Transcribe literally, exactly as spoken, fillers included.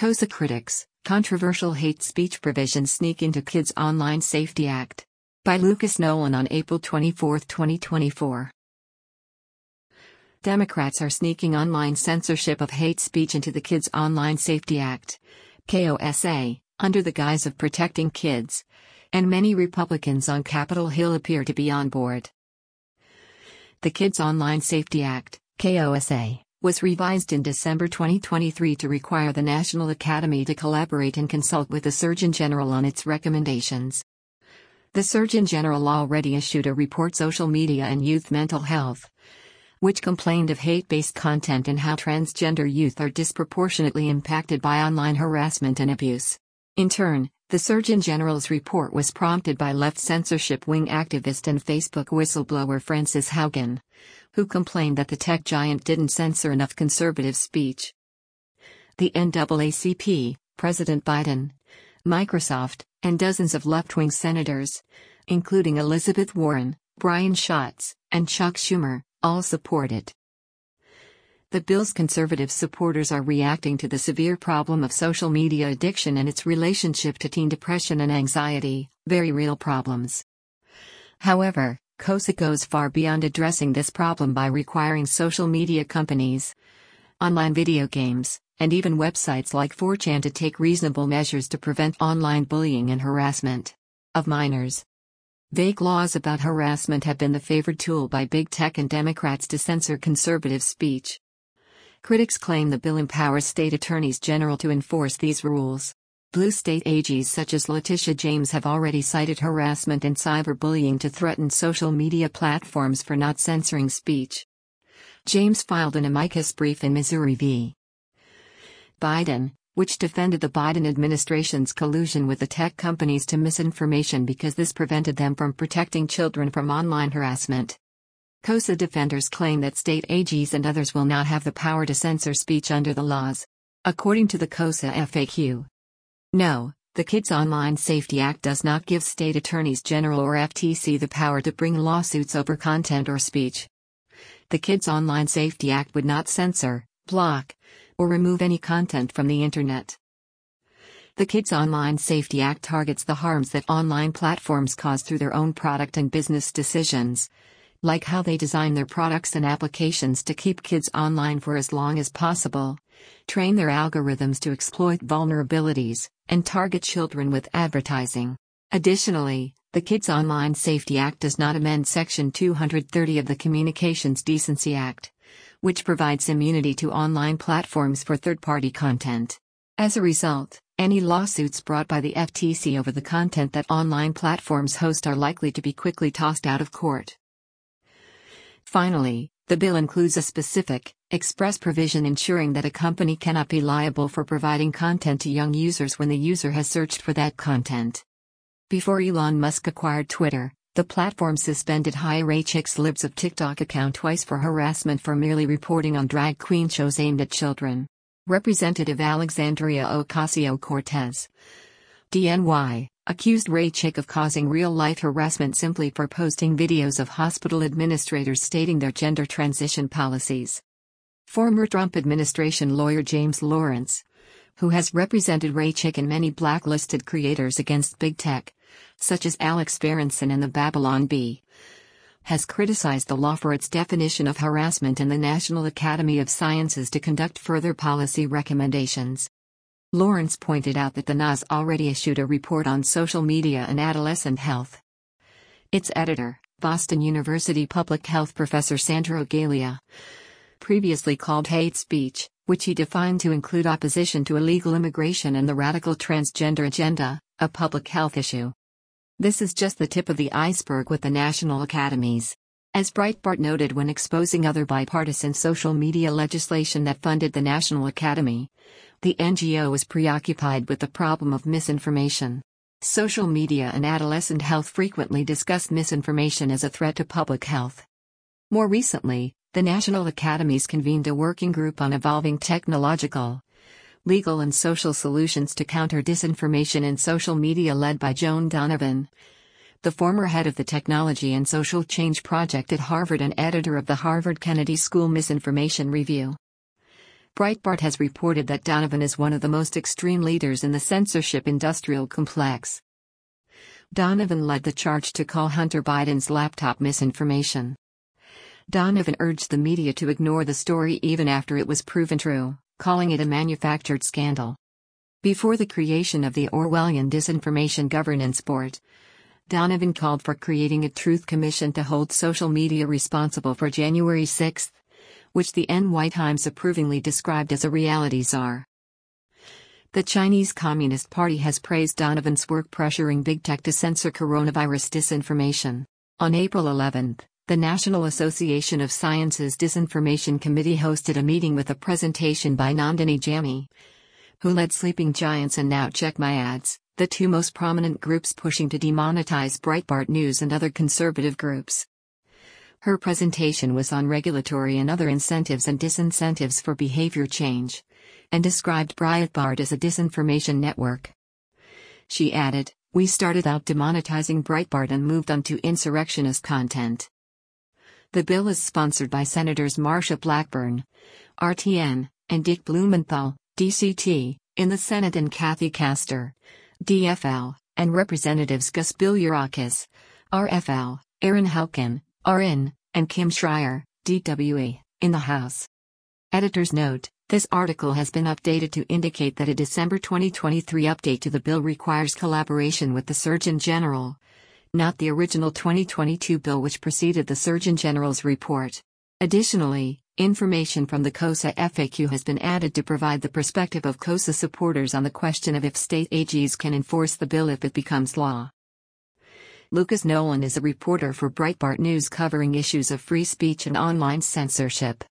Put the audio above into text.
KOSA critics, controversial hate speech provisions sneak into Kids Online Safety Act. By Lucas Nolan on April twenty-fourth, twenty twenty-four. Democrats are sneaking online censorship of hate speech into the Kids Online Safety Act, KOSA, under the guise of protecting kids, and many Republicans on Capitol Hill appear to be on board. The Kids Online Safety Act, KOSA, was revised in December twenty twenty-three to require the National Academy to collaborate and consult with the Surgeon General on its recommendations. The Surgeon General already issued a report, Social Media and Youth Mental Health, which complained of hate-based content and how transgender youth are disproportionately impacted by online harassment and abuse. In turn, the Surgeon General's report was prompted by left censorship wing activist and Facebook whistleblower Frances Haugen, who complained that the tech giant didn't censor enough conservative speech. The N double A C P, President Biden, Microsoft, and dozens of left-wing senators, including Elizabeth Warren, Brian Schatz, and Chuck Schumer, all support it. The bill's conservative supporters are reacting to the severe problem of social media addiction and its relationship to teen depression and anxiety, very real problems. However, KOSA goes far beyond addressing this problem by requiring social media companies, online video games, and even websites like four chan to take reasonable measures to prevent online bullying and harassment of minors. Vague laws about harassment have been the favored tool by big tech and Democrats to censor conservative speech. Critics claim the bill empowers state attorneys general to enforce these rules. Blue state A Gs such as Letitia James have already cited harassment and cyberbullying to threaten social media platforms for not censoring speech. James filed an amicus brief in Missouri v. Biden, which defended the Biden administration's collusion with the tech companies to misinformation because this prevented them from protecting children from online harassment. KOSA defenders claim that state A Gs and others will not have the power to censor speech under the laws. According to the KOSA F A Q. No, the Kids Online Safety Act does not give state attorneys general or F T C the power to bring lawsuits over content or speech. The Kids Online Safety Act would not censor, block, or remove any content from the internet. The Kids Online Safety Act targets the harms that online platforms cause through their own product and business decisions, like how they design their products and applications to keep kids online for as long as possible, train their algorithms to exploit vulnerabilities, and target children with advertising. Additionally, the Kids Online Safety Act does not amend Section two hundred thirty of the Communications Decency Act, which provides immunity to online platforms for third-party content. As a result, any lawsuits brought by the F T C over the content that online platforms host are likely to be quickly tossed out of court. Finally, the bill includes a specific, express provision ensuring that a company cannot be liable for providing content to young users when the user has searched for that content. Before Elon Musk acquired Twitter, the platform suspended Hi Raychik's Libs of TikTok account twice for harassment for merely reporting on drag queen shows aimed at children. Representative Alexandria Ocasio-Cortez, D N Y, accused Raychik of causing real-life harassment simply for posting videos of hospital administrators stating their gender transition policies. Former Trump administration lawyer James Lawrence, who has represented Raychik and many blacklisted creators against big tech, such as Alex Berenson and the Babylon Bee, has criticized the law for its definition of harassment and the National Academy of Sciences to conduct further policy recommendations. Lawrence pointed out that the N A S already issued a report on social media and adolescent health. Its editor, Boston University public health professor Sandro Galea, previously called hate speech, which he defined to include opposition to illegal immigration and the radical transgender agenda, a public health issue. This is just the tip of the iceberg with the national academies. As Breitbart noted when exposing other bipartisan social media legislation that funded the National Academy, the N G O is preoccupied with the problem of misinformation. Social media and adolescent health frequently discuss misinformation as a threat to public health. More recently, the National Academies convened a working group on evolving technological, legal and social solutions to counter disinformation in social media led by Joan Donovan, the former head of the Technology and Social Change Project at Harvard and editor of the Harvard Kennedy School Misinformation Review. Breitbart has reported that Donovan is one of the most extreme leaders in the censorship industrial complex. Donovan led the charge to call Hunter Biden's laptop misinformation. Donovan urged the media to ignore the story even after it was proven true, calling it a manufactured scandal. Before the creation of the Orwellian Disinformation Governance Board, Donovan called for creating a truth commission to hold social media responsible for January sixth, which the N Y Times approvingly described as a reality czar. The Chinese Communist Party has praised Donovan's work pressuring big tech to censor coronavirus disinformation. On April eleventh, the National Association of Sciences Disinformation Committee hosted a meeting with a presentation by Nandini Jammi, who led Sleeping Giants and Now Check My Ads, the two most prominent groups pushing to demonetize Breitbart News and other conservative groups. Her presentation was on regulatory and other incentives and disincentives for behavior change, and described Breitbart as a disinformation network. She added, "We started out demonetizing Breitbart and moved on to insurrectionist content." The bill is sponsored by Senators Marsha Blackburn, R T N, and Dick Blumenthal, D C T, in the Senate, and Kathy Castor, D F L, and Representatives Gus Biliourakis, R F L, Aaron Helkin, R N, and Kim Schreier, D W E, in the House. Editor's note: this article has been updated to indicate that a December twenty twenty-three update to the bill requires collaboration with the Surgeon General, not the original twenty twenty-two bill which preceded the Surgeon General's report. Additionally, information from the KOSA F A Q has been added to provide the perspective of KOSA supporters on the question of if state A Gs can enforce the bill if it becomes law. Lucas Nolan is a reporter for Breitbart News covering issues of free speech and online censorship.